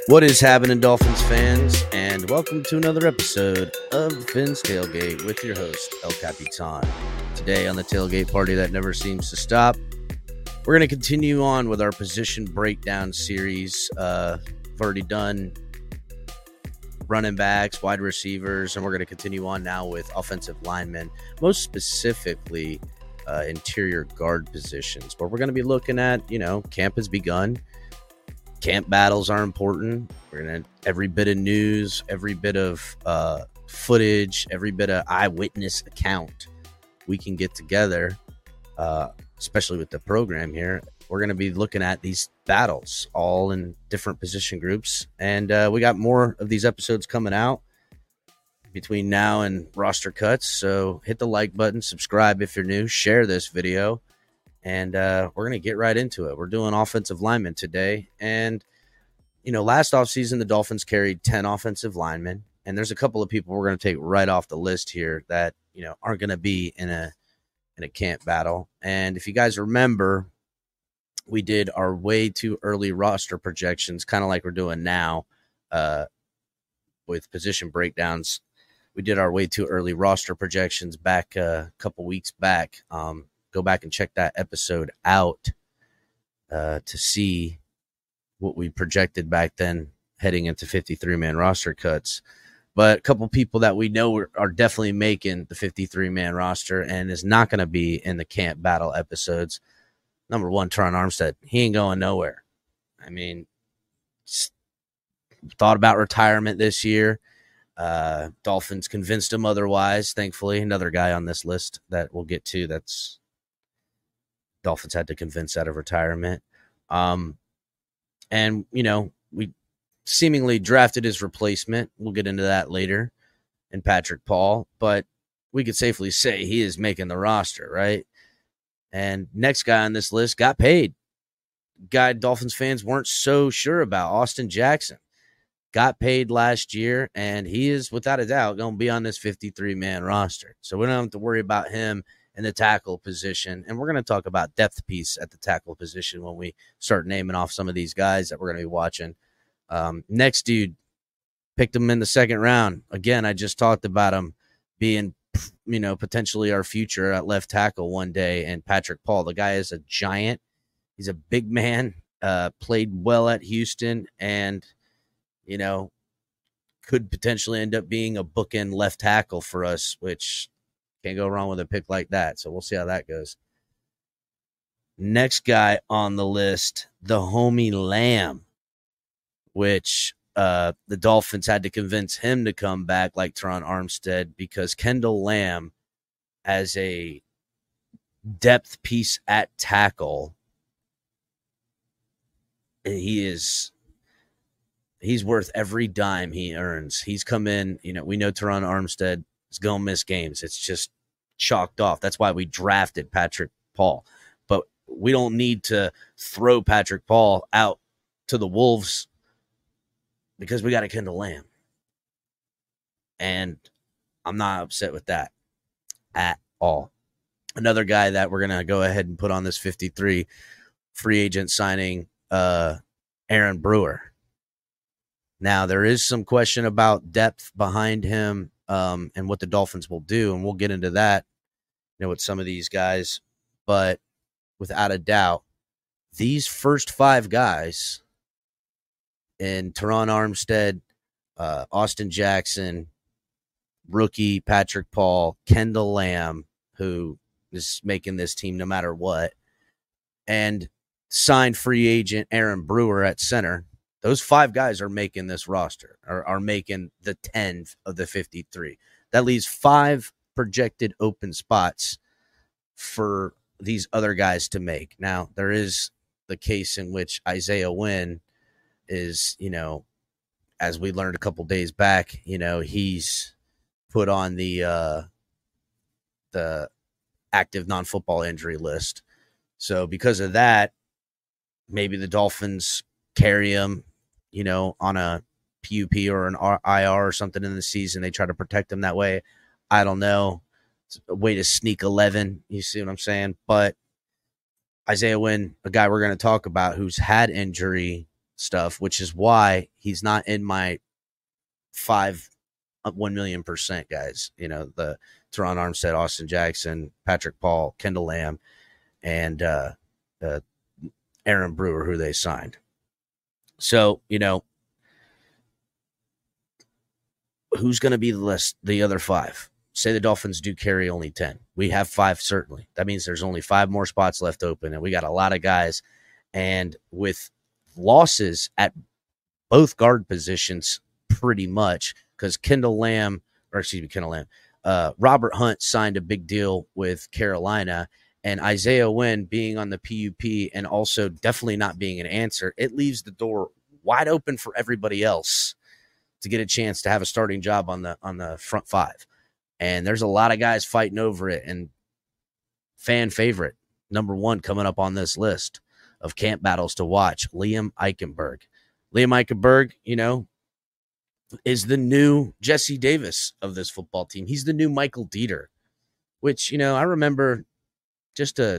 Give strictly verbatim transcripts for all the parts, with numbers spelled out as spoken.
What is happening, Dolphins fans, and welcome to another episode of Finn's Tailgate with your host, El Capitan. Today on the tailgate party that never seems to stop, we're going to continue on with our position breakdown series. Uh, we've already done running backs, wide receivers, and we're going to continue on now with offensive linemen, most specifically uh, interior guard positions. But we're going to be looking at, you know, camp has begun. Camp battles are important. We're going to every bit of news, every bit of uh, footage, every bit of eyewitness account we can get together, uh, especially with the program here. We're going to be looking at these battles all in different position groups. And uh, we got more of these episodes coming out between now and roster cuts. So hit the like button, subscribe if you're new, share this video. And uh, we're going to get right into it. We're doing offensive linemen today. And, you know, last offseason, the Dolphins carried ten offensive linemen. And there's a couple of people we're going to take right off the list here that, you know, aren't going to be in a in a camp battle. And if you guys remember, we did our way too early roster projections, kind of like we're doing now uh, with position breakdowns. We did our way too early roster projections back uh, a couple weeks back. Um Go back and check that episode out uh, to see what we projected back then heading into fifty-three man roster cuts. But a couple people that we know are, are definitely making the fifty-three man roster and is not going to be in the camp battle episodes. Number one, Terron Armstead. He ain't going nowhere. I mean, thought about retirement this year. Uh, Dolphins convinced him otherwise, thankfully. Another guy on this list that we'll get to that's Dolphins had to convince out of retirement. Um, and, you know, we seemingly drafted his replacement. We'll get into that later in Patrick Paul, but we could safely say he is making the roster, right? And next guy on this list got paid. Guy Dolphins fans weren't so sure about, Austin Jackson. Got paid last year, and he is, without a doubt, going to be on this fifty-three man roster. So we don't have to worry about him in the tackle position. And we're going to talk about depth piece at the tackle position when we start naming off some of these guys that we're going to be watching. Um, next dude, picked him in the second round. Again, I just talked about him being, you know, potentially our future at left tackle one day. And Patrick Paul, the guy is a giant. He's a big man, uh, played well at Houston, and, you know, could potentially end up being a bookend left tackle for us, which can't go wrong with a pick like that. So we'll see how that goes. Next guy on the list, the homie Lamb, which uh, the Dolphins had to convince him to come back like Terron Armstead, because Kendall Lamb as a depth piece at tackle, he is he's worth every dime he earns. He's come in, you know, we know Terron Armstead is going to miss games. It's just chalked off. That's why we drafted Patrick Paul. But we don't need to throw Patrick Paul out to the Wolves because we got a Kendall Lamb. And I'm not upset with that at all. Another guy that we're going to go ahead and put on this fifty-three free agent signing, uh, Aaron Brewer. Now, there is some question about depth behind him um, and what the Dolphins will do, and we'll get into that, you know, with some of these guys. But without a doubt, these first five guys in Terron Armstead, uh, Austin Jackson, rookie Patrick Paul, Kendall Lamb, who is making this team no matter what, and signed free agent Aaron Brewer at center. Those five guys are making this roster, are, are making the ten of the fifty-three. That leaves five projected open spots for these other guys to make. Now, there is the case in which Isaiah Wynn is, you know, as we learned a couple days back, you know, he's put on the uh, the active non-football injury list. So because of that, maybe the Dolphins carry him, you know, on a P U P or an I R or something in the season. They try to protect him that way. I don't know. It's a way to sneak eleven. You see what I'm saying? But Isaiah Wynn, a guy we're going to talk about who's had injury stuff, which is why he's not in my five one million percent guys. You know, the Teron Armstead, Austin Jackson, Patrick Paul, Kendall Lamb, and uh, uh, Aaron Brewer, who they signed. So, you know, who's going to be the list, the other five? Say the Dolphins do carry only ten. We have five, certainly. That means there's only five more spots left open, and we got a lot of guys. And with losses at both guard positions, pretty much, because Kendall Lamb, or excuse me, Kendall Lamb, uh, Robert Hunt signed a big deal with Carolina, and Isaiah Wynn being on the P U P and also definitely not being an answer, it leaves the door wide open for everybody else to get a chance to have a starting job on the on the front five. And there's a lot of guys fighting over it. And fan favorite, number one coming up on this list of camp battles to watch, Liam Eichenberg. Liam Eichenberg, you know, is the new Jesse Davis of this football team. He's the new Michael Dieter, which, you know, I remember just a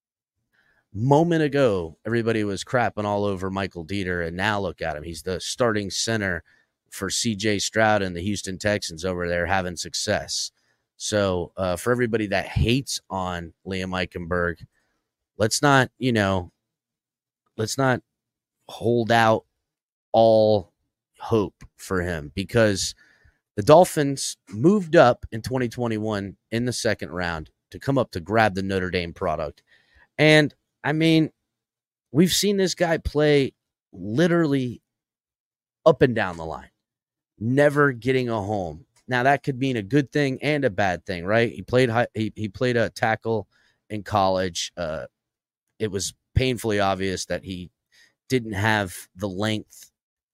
moment ago, everybody was crapping all over Michael Dieter, and now look at him. He's the starting center for C J Stroud and the Houston Texans over there having success. So uh, for everybody that hates on Liam Eichenberg, let's not, you know, let's not hold out all hope for him, because the Dolphins moved up in twenty twenty-one in the second round to come up to grab the Notre Dame product. And I mean, we've seen this guy play literally up and down the line, never getting a home. Now that could mean a good thing and a bad thing, right? He played he he played a tackle in college. Uh, it was painfully obvious that he didn't have the length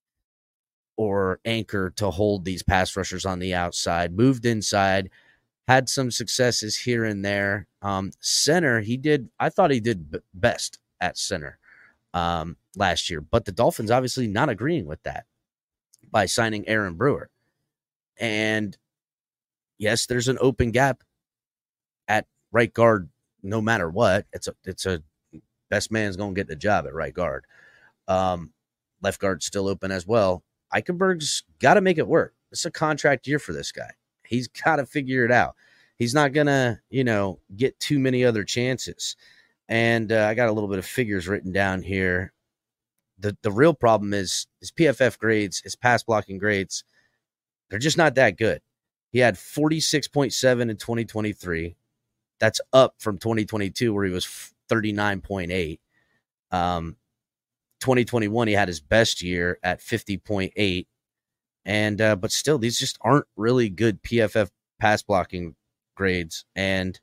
or anchor to hold these pass rushers on the outside. Moved inside, had some successes here and there. Um, center, he did. I thought he did b- best at center um, last year, but the Dolphins obviously not agreeing with that by signing Aaron Brewer. And yes, there's an open gap at right guard. No matter what, it's a it's a best man's going to get the job at right guard. Um, left guard still open as well. Eichenberg's got to make it work. It's a contract year for this guy. He's got to figure it out. He's not going to, you know, get too many other chances. And uh, I got a little bit of figures written down here. The the real problem is his P F F grades, his pass blocking grades. They're just not that good. He had forty-six point seven in twenty twenty-three. That's up from twenty twenty-two, where he was thirty-nine point eight. Um, twenty twenty-one, he had his best year at fifty point eight. And, uh, but still, these just aren't really good P F F pass blocking grades. And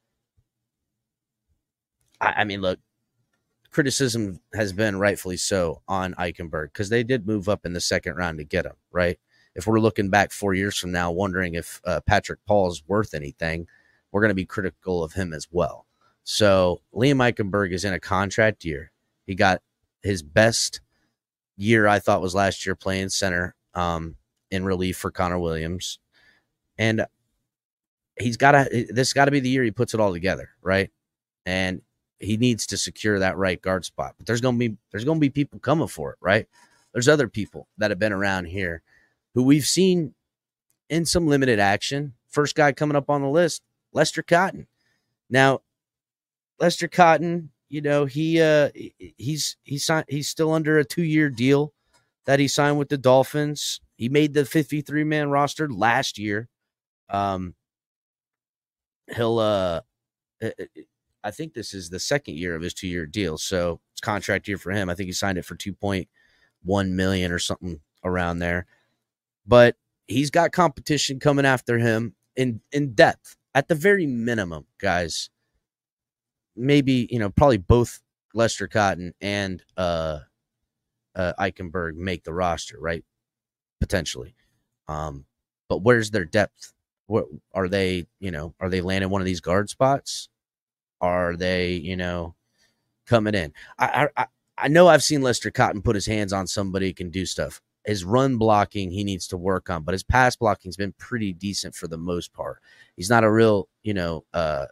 I, I mean, look, criticism has been rightfully so on Eichenberg, because they did move up in the second round to get him, right? If we're looking back four years from now, wondering if uh, Patrick Paul is worth anything, we're going to be critical of him as well. So Liam Eichenberg is in a contract year. He got his best year, I thought, was last year playing center um, in relief for Connor Williams. And he's got to, this got to be the year he puts it all together, right? And he needs to secure that right guard spot. But there's going to be, there's going to be people coming for it, right? There's other people that have been around here who we've seen in some limited action. First guy coming up on the list, Lester Cotton. Now, Lester Cotton, you know, he uh, he's he's signed, he's still under a two-year deal that he signed with the Dolphins. He made the fifty-three man roster last year. Um, he'll uh, I think this is the second year of his two-year deal, so it's contract year for him. I think he signed it for two point one million dollars or something around there. But he's got competition coming after him in, in depth, at the very minimum, guys. Maybe, you know, probably both Lester Cotton and uh, uh, Eichenberg make the roster, right? Potentially. Um, but where's their depth? What are they, you know, are they landing one of these guard spots? Are they, you know, coming in? I I, I know I've seen Lester Cotton put his hands on somebody who can do stuff. His run blocking he needs to work on, but his pass blocking's been pretty decent for the most part. He's not a real, you know, uh,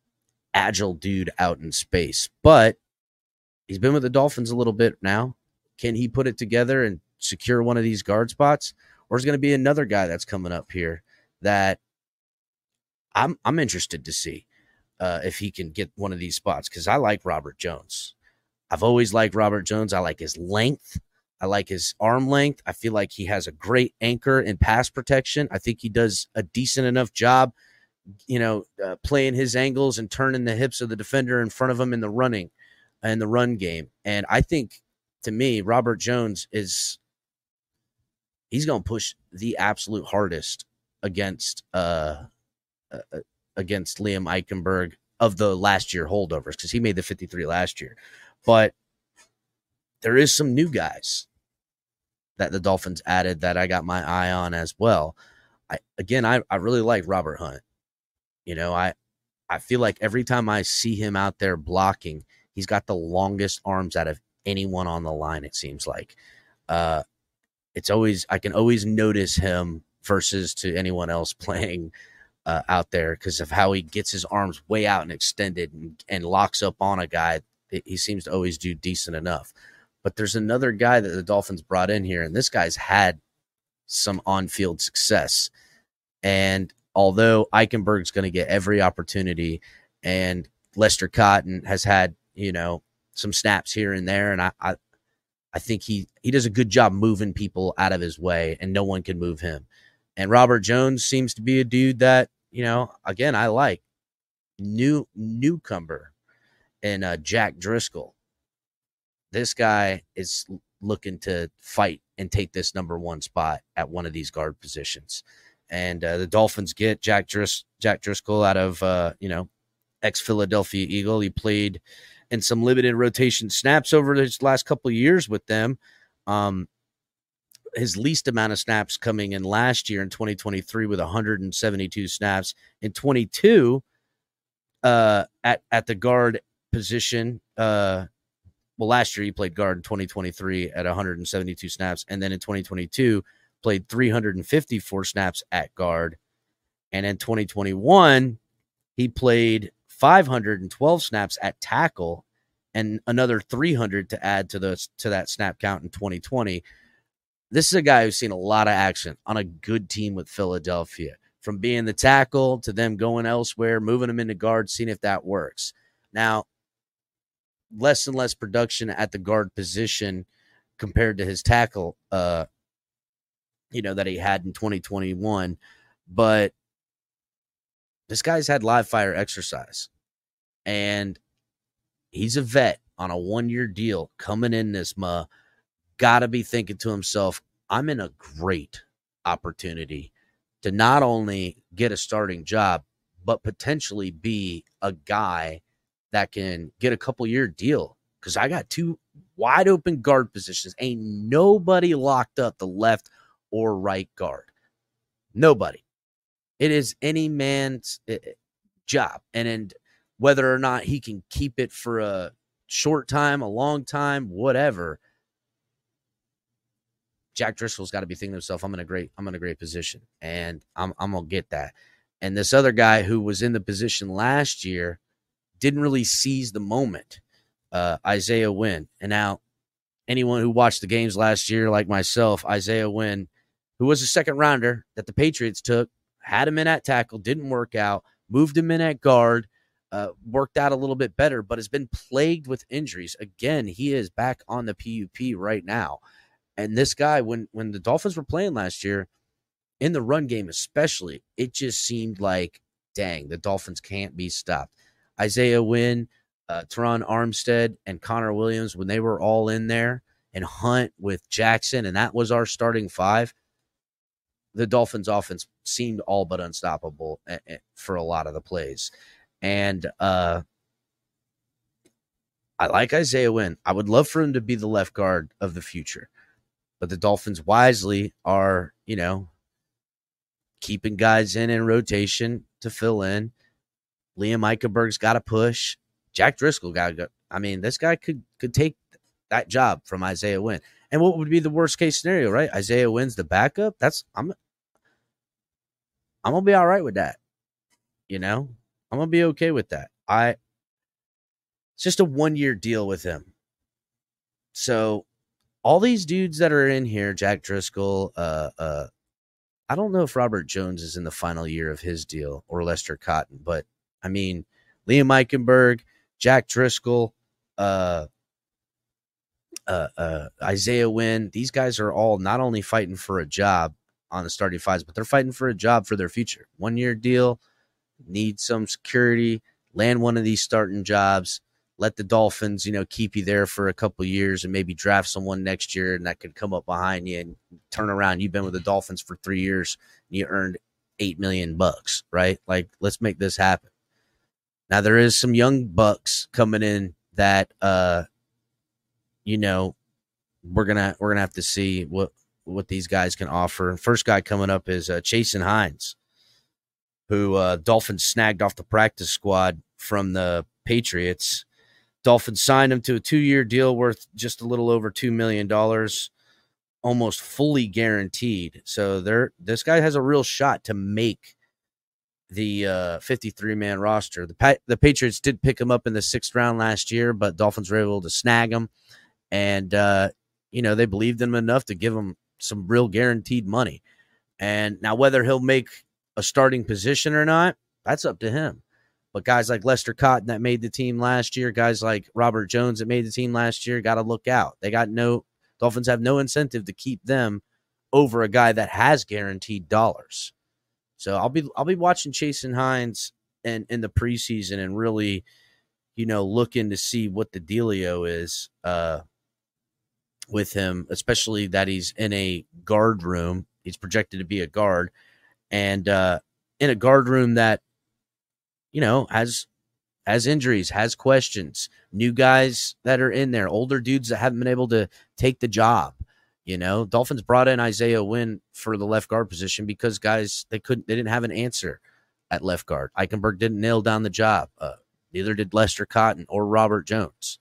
agile dude out in space, but he's been with the Dolphins a little bit now. Can he put it together and secure one of these guard spots? Or is going to be another guy that's coming up here that I'm I'm interested to see uh, if he can get one of these spots, because I like Robert Jones. I've always liked Robert Jones. I like his length. I like his arm length. I feel like he has a great anchor in pass protection. I think he does a decent enough job, you know, uh, playing his angles and turning the hips of the defender in front of him in the running and the run game. And I think, to me, Robert Jones is he's going to push the absolute hardest against uh, uh, against Liam Eichenberg of the last year holdovers, because he made the fifty-three last year. But there is some new guys that the Dolphins added that I got my eye on as well. I, again, I, I really like Robert Hunt. You know, I, I feel like every time I see him out there blocking, he's got the longest arms out of anyone on the line, it seems like. Uh, it's always, I can always notice him versus to anyone else playing uh, out there because of how he gets his arms way out and extended and, and locks up on a guy. He seems to always do decent enough. But there's another guy that the Dolphins brought in here, and this guy's had some on-field success. And although Eichenberg's going to get every opportunity, and Lester Cotton has had, you know, some snaps here and there, and I, I, I think he he does a good job moving people out of his way, and no one can move him. And Robert Jones seems to be a dude that, you know, again, I like. New newcomer. And uh, Jack Driscoll. This guy is looking to fight and take this number one spot at one of these guard positions. And uh, the Dolphins get Jack Dris- Jack Driscoll out of, uh, you know, ex-Philadelphia Eagle. He played in some limited rotation snaps over his last couple of years with them. Um, his least amount of snaps coming in last year in twenty twenty-three with one hundred seventy-two snaps. In twenty-two, uh, at, at the guard position, uh, well, last year he played guard in twenty twenty-three at one hundred seventy-two snaps, and then in twenty twenty-two played three hundred fifty-four snaps at guard, and in twenty twenty-one he played five hundred twelve snaps at tackle, and another three hundred to add to the to that snap count in twenty twenty. This is a guy who's seen a lot of action on a good team with Philadelphia, from being the tackle to them going elsewhere, moving him into guard, seeing if that works. Now, less and less production at the guard position compared to his tackle, uh, you know, that he had in twenty twenty-one. But this guy's had live fire exercise, and he's a vet on a one-year deal coming in this muh. Got to be thinking to himself, I'm in a great opportunity to not only get a starting job, but potentially be a guy that can get a couple year deal, because I got two wide open guard positions. Ain't nobody locked up the left or right guard. Nobody. It is any man's job. And, and whether or not he can keep it for a short time, a long time, whatever, Jack Driscoll's got to be thinking to himself, I'm in a great, I'm in a great position, and I'm I'm gonna get that. And this other guy who was in the position last year didn't really seize the moment, uh, Isaiah Wynn. And now, anyone who watched the games last year, like myself, Isaiah Wynn, who was a second rounder that the Patriots took, had him in at tackle, didn't work out, moved him in at guard, uh, worked out a little bit better, but has been plagued with injuries. Again, he is back on the P U P right now. And this guy, when when the Dolphins were playing last year, in the run game especially, it just seemed like, dang, the Dolphins can't be stopped. Isaiah Wynn, uh, Teron Armstead, and Connor Williams, when they were all in there, and Hunt with Jackson, and that was our starting five, the Dolphins offense seemed all but unstoppable for a lot of the plays. And uh, I like Isaiah Wynn. I would love for him to be the left guard of the future. But the Dolphins wisely are, you know, keeping guys in in rotation to fill in. Liam Eichenberg's got to push. Jack Driscoll got to go. I mean, this guy could could take that job from Isaiah Wynn. And what would be the worst case scenario, right? Isaiah Wynn's the backup. That's I'm I'm gonna be all right with that. You know, I'm gonna be okay with that. I it's just a one year deal with him. So all these dudes that are in here, Jack Driscoll, uh, uh, I don't know if Robert Jones is in the final year of his deal or Lester Cotton, but I mean, Liam Eichenberg, Jack Driscoll, uh, uh, uh, Isaiah Wynn, these guys are all not only fighting for a job on the starting fives, but they're fighting for a job for their future. One year deal, need some security, land one of these starting jobs, let the Dolphins, you know, keep you there for a couple of years and maybe draft someone next year and that could come up behind you and turn around. You've been with the Dolphins for three years and you earned eight million bucks, right? Like, let's make this happen. Now there is some young bucks coming in that, uh, you know, we're gonna we're gonna have to see what what these guys can offer. First guy coming up is uh, Chasen Hines, who uh, Dolphins snagged off the practice squad from the Patriots. Dolphins signed him to a two-year deal worth just a little over two million dollars, almost fully guaranteed. So there, this guy has a real shot to make the uh, fifty-three man roster. The, pa- the Patriots did pick him up in the sixth round last year, but Dolphins were able to snag him. And, uh, you know, they believed in him enough to give him some real guaranteed money. And now whether he'll make a starting position or not, that's up to him. But guys like Lester Cotton that made the team last year, guys like Robert Jones that made the team last year, got to look out. They got no Dolphins have no incentive to keep them over a guy that has guaranteed dollars. So I'll be I'll be watching Chasen Hines in, in the preseason and really, you know, looking to see what the dealio is uh, with him, especially that he's in a guard room. He's projected to be a guard, and uh, in a guard room that, you know, has has injuries, has questions, new guys that are in there, older dudes that haven't been able to take the job. You know, Dolphins brought in Isaiah Wynn for the left guard position because guys, they couldn't, they didn't have an answer at left guard. Eichenberg didn't nail down the job. Uh, neither did Lester Cotton or Robert Jones.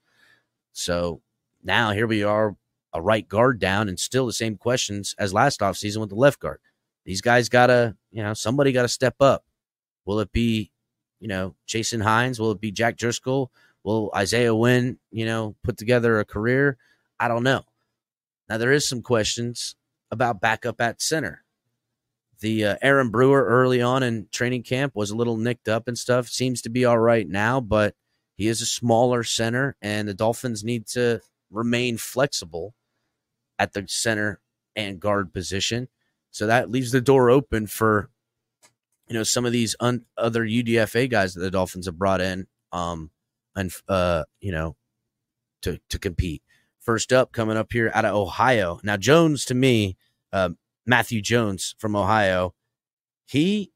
So now here we are, a right guard down, and still the same questions as last offseason with the left guard. These guys got to, you know, somebody got to step up. Will it be, you know, Chasen Hines? Will it be Jack Driscoll? Will Isaiah Wynn, you know, put together a career? I don't know. Now, there is some questions about backup at center. The uh, Aaron Brewer early on in training camp was a little nicked up and stuff. Seems to be all right now, but he is a smaller center, and the Dolphins need to remain flexible at the center and guard position. So that leaves the door open for, you know, some of these un- other U D F A guys that the Dolphins have brought in, um, and uh, you know, to to compete. First up, coming up here out of Ohio. Now, Jones, to me, uh, Matthew Jones from Ohio, he,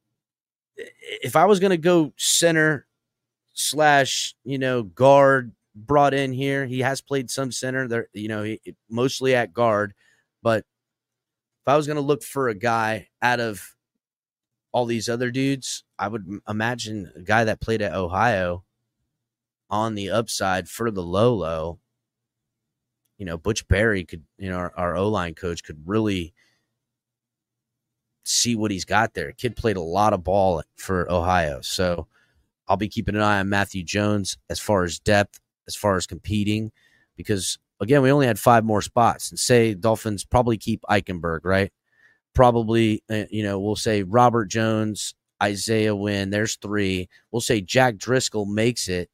if I was going to go center slash, you know, guard brought in here, he has played some center there, you know, he, mostly at guard. But if I was going to look for a guy out of all these other dudes, I would imagine a guy that played at Ohio on the upside for the low low. You know, Butch Barry could, you know, our, our O-line coach could really see what he's got there. Kid played a lot of ball for Ohio. So I'll be keeping an eye on Matthew Jones as far as depth, as far as competing, because, again, we only had five more spots. And say Dolphins probably keep Eichenberg, right? Probably, uh, you know, we'll say Robert Jones, Isaiah Wynn, there's three. We'll say Jack Driscoll makes it.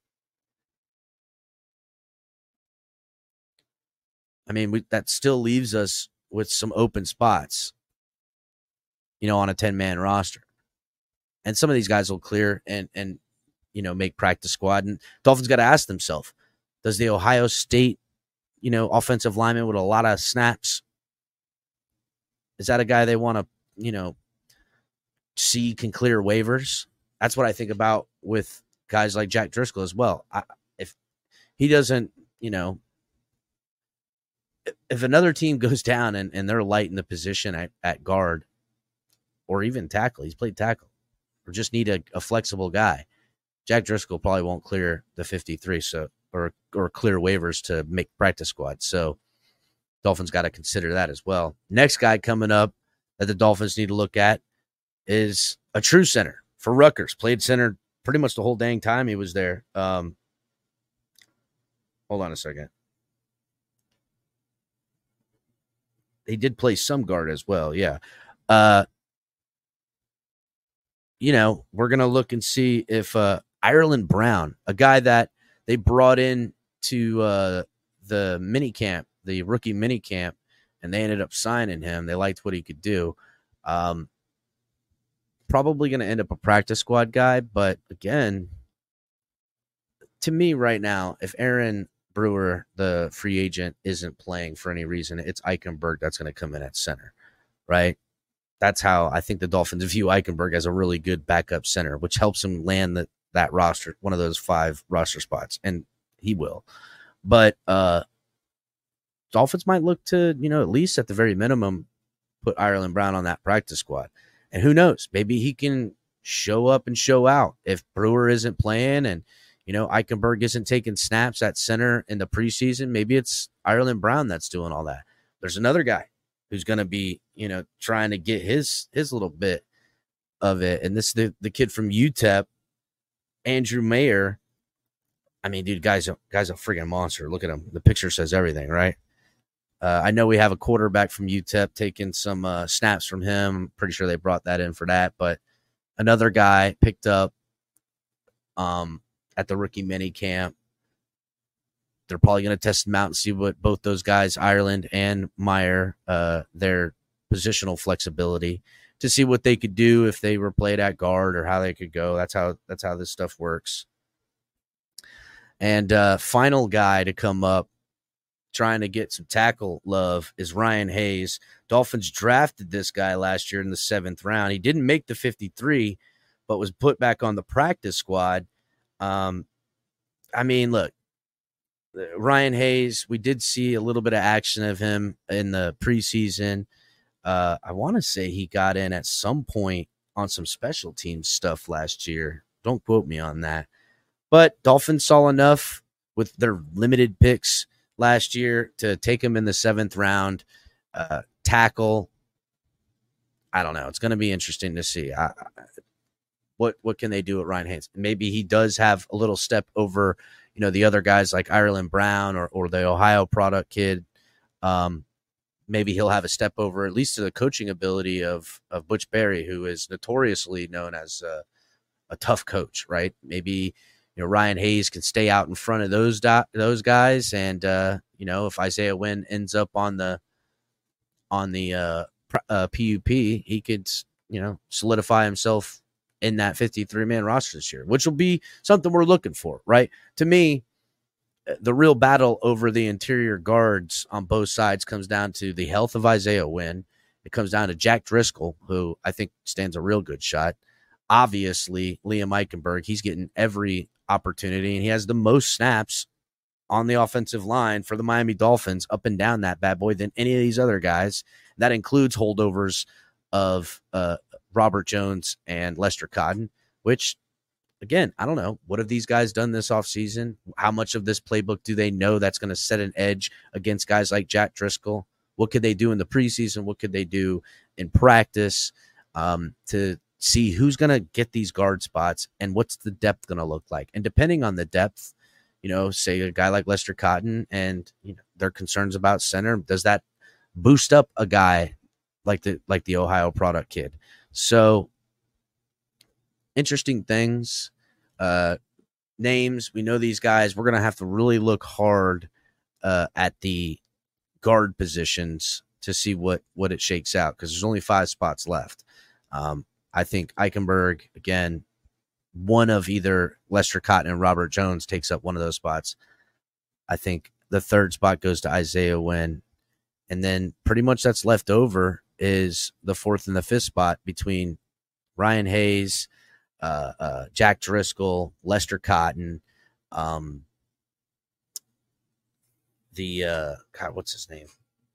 I mean, we, that still leaves us with some open spots, you know, on a ten-man roster. And some of these guys will clear and, and you know, make practice squad. And Dolphins got to ask themselves, does the Ohio State, you know, offensive lineman with a lot of snaps, is that a guy they want to, you know, see can clear waivers? That's what I think about with guys like Jack Driscoll as well. I, if he doesn't, you know, if another team goes down and, and they're light in the position at, at guard or even tackle, he's played tackle, or just need a, a flexible guy, Jack Driscoll probably won't clear the fifty-three, so or or clear waivers to make practice squad. So Dolphins got to consider that as well. Next guy coming up that the Dolphins need to look at is a true center for Rutgers. Played center pretty much the whole dang time he was there. Um, hold on a second. he did play some guard as well. Yeah. Uh, you know, we're going to look and see if uh, Ireland Brown, a guy that they brought in to uh, the mini camp, the rookie mini camp, and they ended up signing him. They liked what he could do. Um, probably going to end up a practice squad guy. But again, to me right now, if Aaron Brewer, the free agent, isn't playing for any reason, it's Eichenberg that's going to come in at center, right? That's how I think the Dolphins view Eichenberg as a really good backup center, which helps him land the, that roster, one of those five roster spots, and he will. But uh, Dolphins might look to, you know, at least at the very minimum, put Ireland Brown on that practice squad. And who knows, maybe he can show up and show out if Brewer isn't playing and, you know, Eichenberg isn't taking snaps at center in the preseason. Maybe it's Ireland Brown that's doing all that. There's another guy who's going to be, you know, trying to get his his little bit of it. And this is the, the kid from U T E P, Andrew Mayer. I mean, dude, guy's a, guy's a freaking monster. Look at him. The picture says everything, right? Uh, I know we have a quarterback from U T E P taking some uh, snaps from him. I'm pretty sure they brought that in for that. But another guy picked up um, at the rookie mini camp. They're probably going to test them out and see what both those guys, Ireland and Meyer, uh, their positional flexibility to see what they could do if they were played at guard or how they could go. That's how that's how this stuff works. And uh, final guy to come up trying to get some tackle love is Ryan Hayes. Dolphins drafted this guy last year in the seventh round. He didn't make the fifty-three, but was put back on the practice squad. Um, I mean, look, Ryan Hayes, we did see a little bit of action of him in the preseason. Uh, I want to say he got in at some point on some special teams stuff last year. Don't quote me on that. But Dolphins saw enough with their limited picks last year to take him in the seventh round. Uh, tackle, I don't know. It's going to be interesting to see. I, I, what what can they do at Ryan Hayes? Maybe he does have a little step over, you know, the other guys like Ireland Brown or or the Ohio product kid. Um, maybe he'll have a step over at least to the coaching ability of of Butch Barry, who is notoriously known as a, a tough coach, right? Maybe, you know, Ryan Hayes can stay out in front of those do- those guys, and uh, you know, if Isaiah Wynn ends up on the on the uh, uh, P U P, he could, you know, solidify himself in that fifty-three man roster this year, which will be something we're looking for, right? To me, the real battle over the interior guards on both sides comes down to the health of Isaiah Wynn. It comes down to Jack Driscoll, who I think stands a real good shot. Obviously, Liam Eichenberg, he's getting every opportunity, and he has the most snaps on the offensive line for the Miami Dolphins up and down that bad boy than any of these other guys. That includes holdovers of uh, Robert Jones and Lester Cotton, which, again, I don't know. What have these guys done this offseason? How much of this playbook do they know that's going to set an edge against guys like Jack Driscoll? What could they do in the preseason? What could they do in practice um, to see who's going to get these guard spots and what's the depth going to look like? And depending on the depth, you know, say a guy like Lester Cotton and, you know, their concerns about center, does that boost up a guy like the like the Ohio product kid? So interesting things, uh, names. We know these guys. We're going to have to really look hard uh, at the guard positions to see what, what it shakes out, because there's only five spots left. Um, I think Eichenberg, again, one of either Lester Cotton and Robert Jones takes up one of those spots. I think the third spot goes to Isaiah Wynn. And then pretty much that's left over is the fourth and the fifth spot between Ryan Hayes, uh, uh, Jack Driscoll, Lester Cotton, um, the, uh, God, what's his name?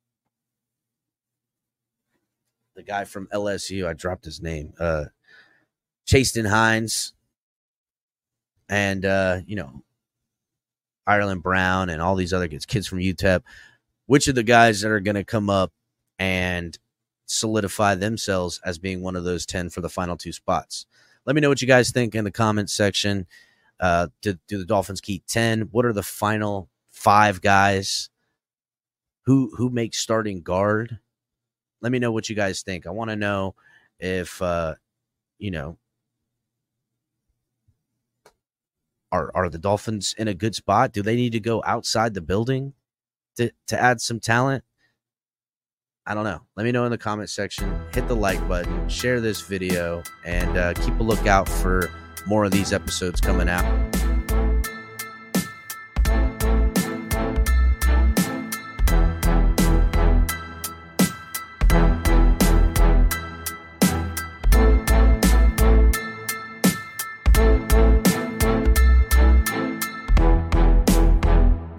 The guy from L S U, I dropped his name, uh, Chasten Hines, and, uh, you know, Ireland Brown and all these other kids, kids from U T E P. Which of the guys that are going to come up and solidify themselves as being one of those ten for the final two spots? Let me know what you guys think in the comments section. Uh, do, do the Dolphins keep ten? What are the final five guys? Who who makes starting guard? let me know what you guys think. I want to know if, uh, you know, are, are the Dolphins in a good spot? Do they need to go outside the building to, to add some talent? I don't know. Let me know in the comment section. Hit the like button, share this video, and uh, keep a lookout for more of these episodes coming out.